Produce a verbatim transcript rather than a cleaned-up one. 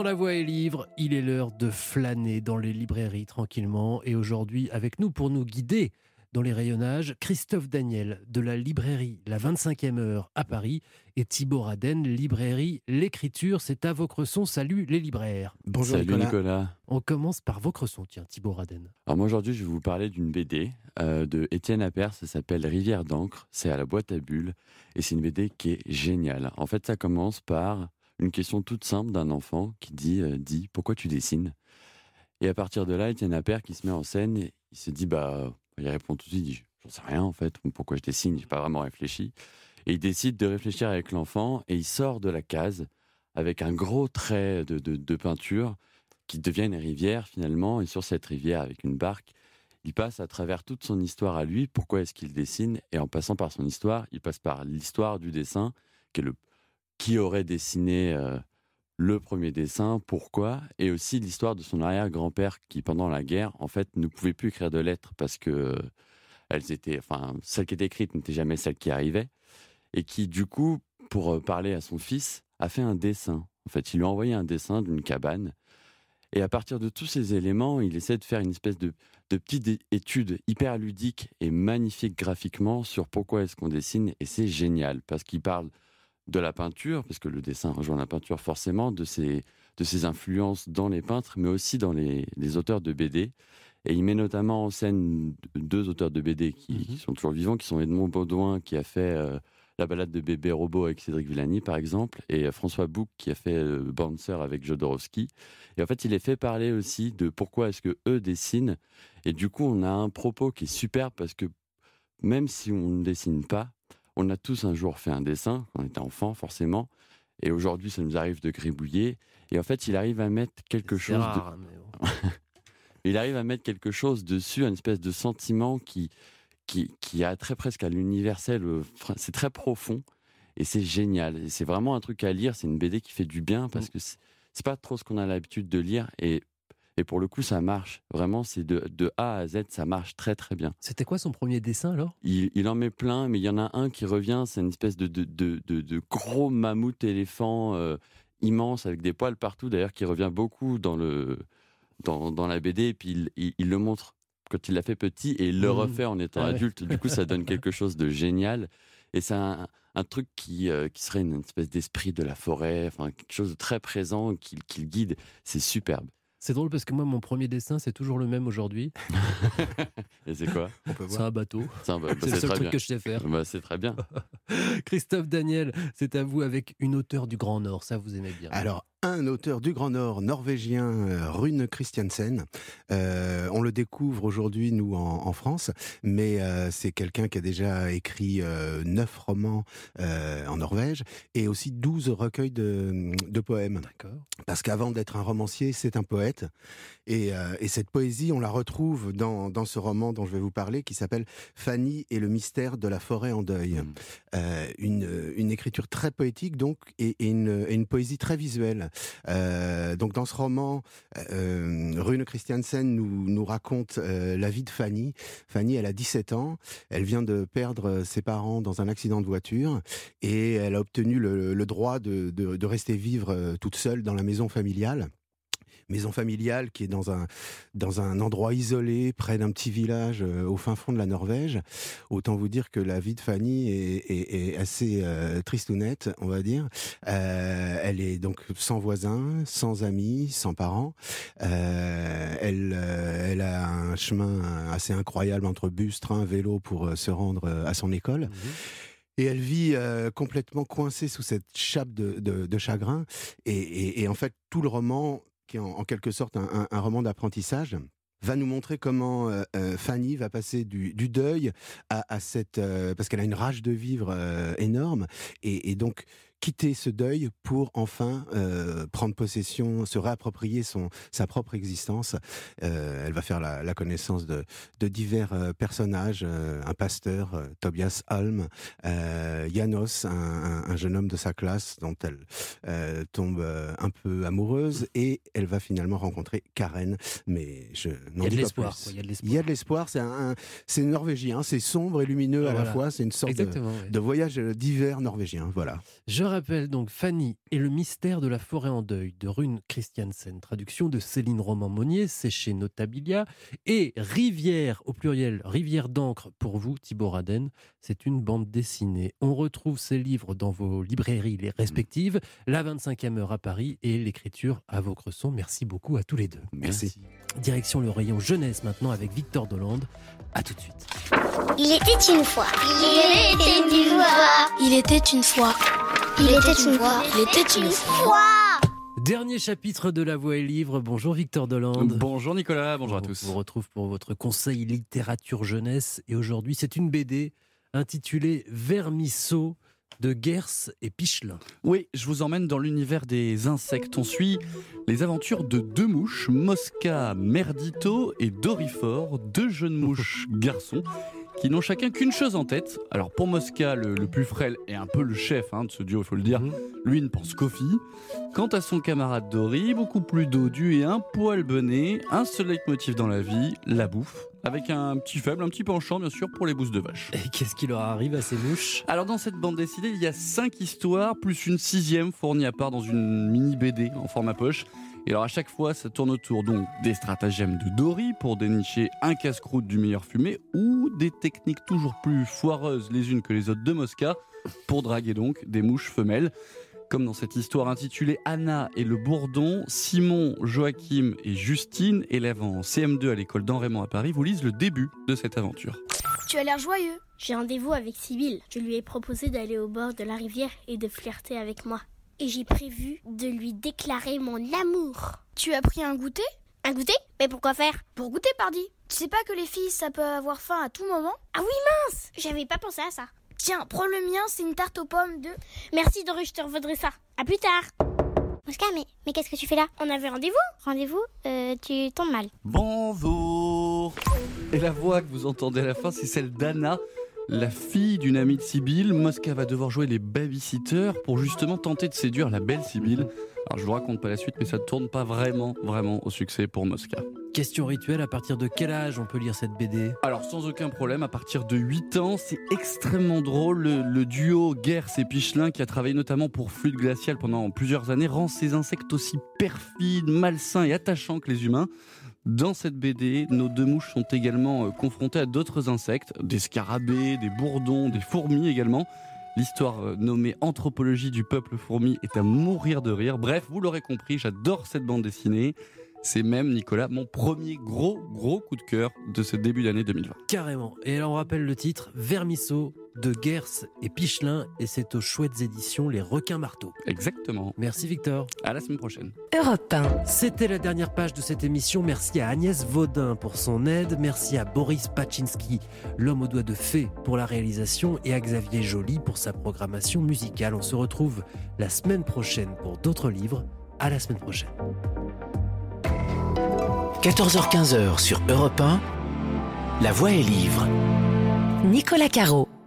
La voix est libre, il est l'heure de flâner dans les librairies tranquillement. Et aujourd'hui, avec nous pour nous guider dans les rayonnages, Christophe Daniel de la librairie La vingt-cinquième heure à Paris et Thibaut Raden, librairie L'Écriture. C'est à Vaucresson. Salut les libraires. Bonjour Salut Nicolas. Nicolas. On commence par Vaucresson, tiens, Thibaut Raden. Alors moi aujourd'hui je vais vous parler d'une B D euh, de Étienne Appert, ça s'appelle Rivière d'encre, c'est à la boîte à bulles et c'est une B D qui est géniale. En fait ça commence par une question toute simple d'un enfant qui dit, euh, dit « Pourquoi tu dessines ?» Et à partir de là, Étienne Appert qui se met en scène, il se dit, bah, il répond tout de suite, il dit « J'en sais rien en fait, pourquoi je dessine, j'ai pas vraiment réfléchi. » Et il décide de réfléchir avec l'enfant et il sort de la case avec un gros trait de, de, de peinture qui devient une rivière finalement, et sur cette rivière avec une barque, il passe à travers toute son histoire à lui, pourquoi est-ce qu'il dessine, et en passant par son histoire, il passe par l'histoire du dessin, qui est le qui aurait dessiné euh, le premier dessin, pourquoi, et aussi l'histoire de son arrière-grand-père qui, pendant la guerre, en fait, ne pouvait plus écrire de lettres parce que euh, elles étaient, enfin, celles qui étaient écrites n'étaient jamais celles qui arrivaient, et qui, du coup, pour euh, parler à son fils, a fait un dessin. En fait, il lui a envoyé un dessin d'une cabane, et à partir de tous ces éléments, il essaie de faire une espèce de, de petite étude hyper ludique et magnifique graphiquement sur pourquoi est-ce qu'on dessine, et c'est génial, parce qu'il parle de la peinture, parce que le dessin rejoint la peinture forcément, de ses, de ses influences dans les peintres, mais aussi dans les, les auteurs de B D. Et il met notamment en scène deux auteurs de B D qui, Mhm. qui sont toujours vivants, qui sont Edmond Baudouin, qui a fait euh, La balade de bébé robot avec Cédric Villani, par exemple, et euh, François Bouc, qui a fait euh, Bouncer avec Jodorowsky. Et en fait, il les fait parler aussi de pourquoi est-ce que eux dessinent. Et du coup, on a un propos qui est superbe, parce que même si on ne dessine pas, on a tous un jour fait un dessin, quand on était enfant forcément, et aujourd'hui ça nous arrive de gribouiller, et en fait il arrive à mettre quelque C'est chose rare, de... mais bon. il arrive à mettre quelque chose dessus, une espèce de sentiment qui, qui, qui a trait presque à l'universel, euh, c'est très profond, et c'est génial, et c'est vraiment un truc à lire, c'est une B D qui fait du bien, parce que c'est, c'est pas trop ce qu'on a l'habitude de lire, et Et pour le coup, ça marche. Vraiment, c'est de, de A à Z, ça marche très très bien. C'était quoi son premier dessin alors ? Il, il en met plein, mais il y en a un qui revient, c'est une espèce de, de, de, de, de gros mammouth éléphant euh, immense, avec des poils partout, d'ailleurs, qui revient beaucoup dans, le, dans, dans la B D, et puis il, il, il le montre quand il l'a fait petit, et il le Mmh. refait en étant Ah ouais. adulte. Du coup, ça donne quelque chose de génial. Et c'est un, un truc qui, euh, qui serait une espèce d'esprit de la forêt, enfin, quelque chose de très présent, qui, qui le guide. C'est superbe. C'est drôle parce que moi, mon premier dessin, c'est toujours le même aujourd'hui. Et c'est quoi? On peut C'est voir. un bateau. C'est, un- bah, C'est le c'est seul très truc bien. que je sais faire. Bah, c'est très bien. Christophe Daniel, c'est à vous avec une auteure du Grand Nord. Ça, vous aimez bien. Alors, un auteur du Grand Nord norvégien, euh, Rune Christiansen. Euh, on le découvre aujourd'hui, nous, en, en France, mais euh, c'est quelqu'un qui a déjà écrit euh, neuf romans euh, en Norvège et aussi douze recueils de, de poèmes. D'accord. Parce qu'avant d'être un romancier, c'est un poète. Et, euh, et cette poésie, on la retrouve dans, dans ce roman dont je vais vous parler, qui s'appelle « Fanny et le mystère de la forêt en deuil Mm. ». Euh, une, une écriture très poétique, donc, et, et, une, et une poésie très visuelle. Euh, donc dans ce roman, euh, Rune Christiansen nous, nous raconte euh, la vie de Fanny. Fanny, elle a dix-sept ans, elle vient de perdre ses parents dans un accident de voiture et elle a obtenu le, le droit de, de, de rester vivre euh, toute seule dans la maison familiale. Maison familiale qui est dans un, dans un endroit isolé, près d'un petit village euh, au fin fond de la Norvège. Autant vous dire que la vie de Fanny est, est, est assez euh, tristounette, on va dire. Euh, elle est donc sans voisins, sans amis, sans parents. Euh, elle, euh, elle a un chemin assez incroyable entre bus, train, vélo pour euh, se rendre euh, à son école. Mmh. Et elle vit euh, complètement coincée sous cette chape de, de, de chagrin. Et, et, et en fait, tout le roman, qui est en, en quelque sorte un, un, un roman d'apprentissage, va nous montrer comment euh, euh, Fanny va passer du, du deuil à, à cette... Euh, parce qu'elle a une rage de vivre euh, énorme. Et, et donc, quitter ce deuil pour enfin euh, prendre possession, se réapproprier son, sa propre existence. Euh, elle va faire la, la connaissance de, de divers euh, personnages, euh, un pasteur, euh, Tobias Holm, euh, Janos, un, un, un jeune homme de sa classe dont elle euh, tombe euh, un peu amoureuse, et elle va finalement rencontrer Karen, mais je n'en Il y a de dis pas l'espoir, plus. quoi, il y a de l'espoir. Il y a de l'espoir, c'est, un, un, c'est norvégien, c'est sombre et lumineux Ah, à voilà. la fois, c'est une sorte de, Exactement. Ouais. de voyage d'hiver norvégien, voilà. Je rappelle donc Fanny et le mystère de la forêt en deuil de Rune Christiansen, traduction de Céline Roman-Monnier, c'est chez Notabilia, et Rivière, au pluriel, Rivière d'encre pour vous, Thibaut Raden, c'est une bande dessinée. On retrouve ces livres dans vos librairies les respectives, la vingt-cinquième heure à Paris et l'écriture à Vaucresson. Merci beaucoup à tous les deux. Merci. Direction le rayon jeunesse maintenant avec Victor Dolande. À tout de suite. Il était une fois. Il était une fois. Il était une fois. Il était une fois. Il était une fois. Dernier chapitre de La Voix et Livre. Bonjour Victor Dolande. Bonjour Nicolas, bonjour à On tous. vous retrouve pour votre conseil littérature jeunesse. Et aujourd'hui, c'est une B D intitulée Vermisseau de Gers et Pichelin. Oui, je vous emmène dans l'univers des insectes. On suit les aventures de deux mouches, Mosca Merdito et Dorifort, deux jeunes mouches garçons qui n'ont chacun qu'une chose en tête. Alors pour Mosca, le, le plus frêle et un peu le chef hein, de ce duo, il faut le dire, Mmh. lui ne pense qu'aux filles. Quant à son camarade Dory, beaucoup plus dodu et un poil bené, un seul leitmotiv dans la vie, la bouffe, avec un petit faible, un petit penchant bien sûr pour les bousses de vache. Et qu'est-ce qui leur arrive à ces mouches ? Alors dans cette bande dessinée, il y a cinq histoires, plus une sixième fournie à part dans une mini B D en format poche. Et alors à chaque fois, ça tourne autour donc des stratagèmes de Dory pour dénicher un casse-croûte du meilleur fumé ou des techniques toujours plus foireuses les unes que les autres de Mosca pour draguer donc des mouches femelles. Comme dans cette histoire intitulée Anna et le bourdon, Simon, Joachim et Justine, élèves en C M deux à l'école d'Henrément à Paris, vous lisent le début de cette aventure. Tu as l'air joyeux. J'ai rendez-vous avec Sibylle. Je lui ai proposé d'aller au bord de la rivière et de flirter avec moi. Et j'ai prévu de lui déclarer mon amour. Tu as pris un goûter ? Un goûter ? Mais pourquoi faire ? Pour goûter, pardi. Tu sais pas que les filles, ça peut avoir faim à tout moment ? Ah oui, mince ! J'avais pas pensé à ça. Tiens, prends le mien, c'est une tarte aux pommes de... Merci Dory, je te revaudrai ça. À plus tard. Mosca, mais, mais qu'est-ce que tu fais là ? On avait rendez-vous ? Rendez-vous euh, Tu tombes mal. Bonjour. Et la voix que vous entendez à la fin, c'est celle d'Anna, la fille d'une amie de Sibylle. Mosca va devoir jouer les babysitters pour justement tenter de séduire la belle Sibylle. Alors je vous raconte pas la suite, mais ça ne tourne pas vraiment, vraiment au succès pour Mosca. Question rituelle, à partir de quel âge on peut lire cette B D ? Alors sans aucun problème, à partir de huit ans, c'est extrêmement drôle. Le, le duo Gers et Pichelin, qui a travaillé notamment pour Fluide Glacial pendant plusieurs années, rend ces insectes aussi perfides, malsains et attachants que les humains. Dans cette B D, nos deux mouches sont également euh, confrontées à d'autres insectes, des scarabées, des bourdons, des fourmis également. L'histoire euh, nommée Anthropologie du peuple fourmi est à mourir de rire. Bref, vous l'aurez compris, j'adore cette bande dessinée. C'est même, Nicolas, mon premier gros, gros coup de cœur de ce début d'année deux mille vingt. Carrément. Et alors on rappelle le titre, Vermisseau de Gers et Pichelin, et c'est aux chouettes éditions Les Requins Marteaux. Exactement. Merci Victor. À la semaine prochaine. Europe un. C'était la dernière page de cette émission. Merci à Agnès Vaudin pour son aide. Merci à Boris Pachinski, l'homme aux doigts de fée, pour la réalisation, et à Xavier Joly pour sa programmation musicale. On se retrouve la semaine prochaine pour d'autres livres. À la semaine prochaine. quatorze heures quinze sur Europe un, La Voix et Livre. Nicolas Caro.